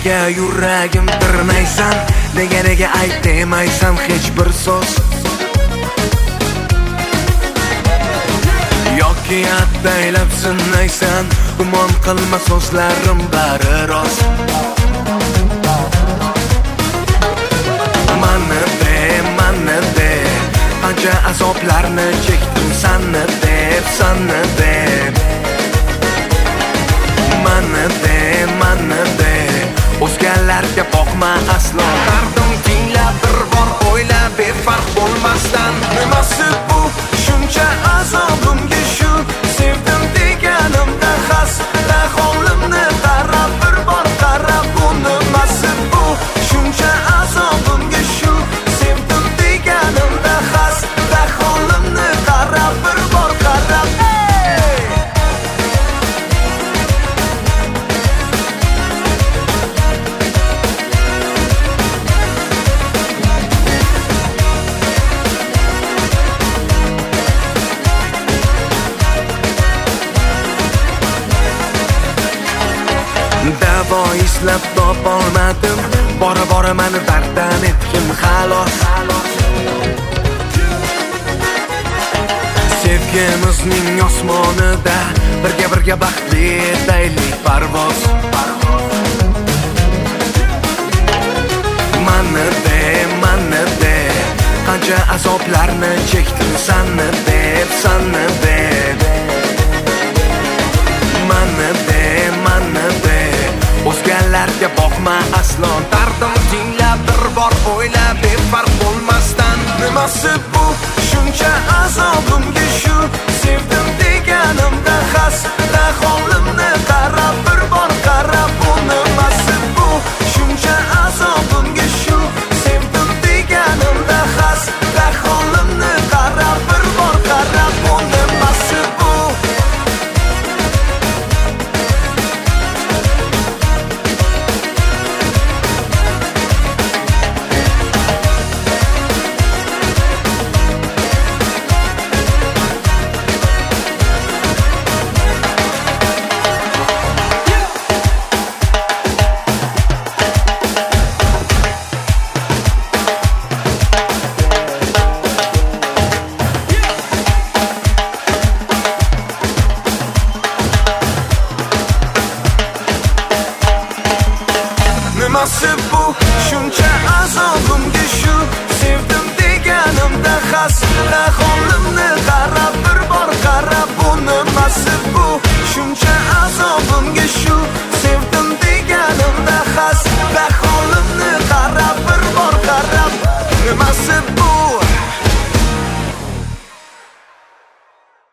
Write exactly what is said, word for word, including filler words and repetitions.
Nega yuragim dirmaysan, nega nega ayt demaysan hech bir so'z. Yoki ataylab sinaysan, gumon qilma so'zlarim bari rost. Mana de, mana de, qancha azoblarni chekdim sanni deb, sanni deb. Mana de, mana de, o'zgalarga boqma aslo. Dardim tinglab bir bor o'yla, befarq bo'lmasdan. Nimasi bu shuncha azobimga shu, sevdim deganimda xasta holimni qarab bir bor qarab. Bu nimasi bu shuncha azobimga shu, sevdim deganimda xasta holimni qarab bir bor qarab. Davo izlab topolmadim, bora bora meni darddan etgin xalos. Sevgimizning osmonida birga birga baxtli etaylik parvoz. Mana de, mana de, qancha azoblarni chekdim sanni deb, sanni deb. Mana de, mana de, o'zgalarga boqma aslo. Dardim tinglab bir bor o'yla, befarq bo'lmasdan. Nimasi bu shuncha azobimga shu, sevdim deganimda xasta holimni qarab bir bor qarab. Bu nimasi bu shuncha azobimga shu, sevdim deganimda xasta holimni qarab bir bor qarab. Bu nimasi bu? Nimasi bu shuncha azobimga shu, sevdim deganimda xasta holimni qarab bir bor qarab. Bu nimasi bu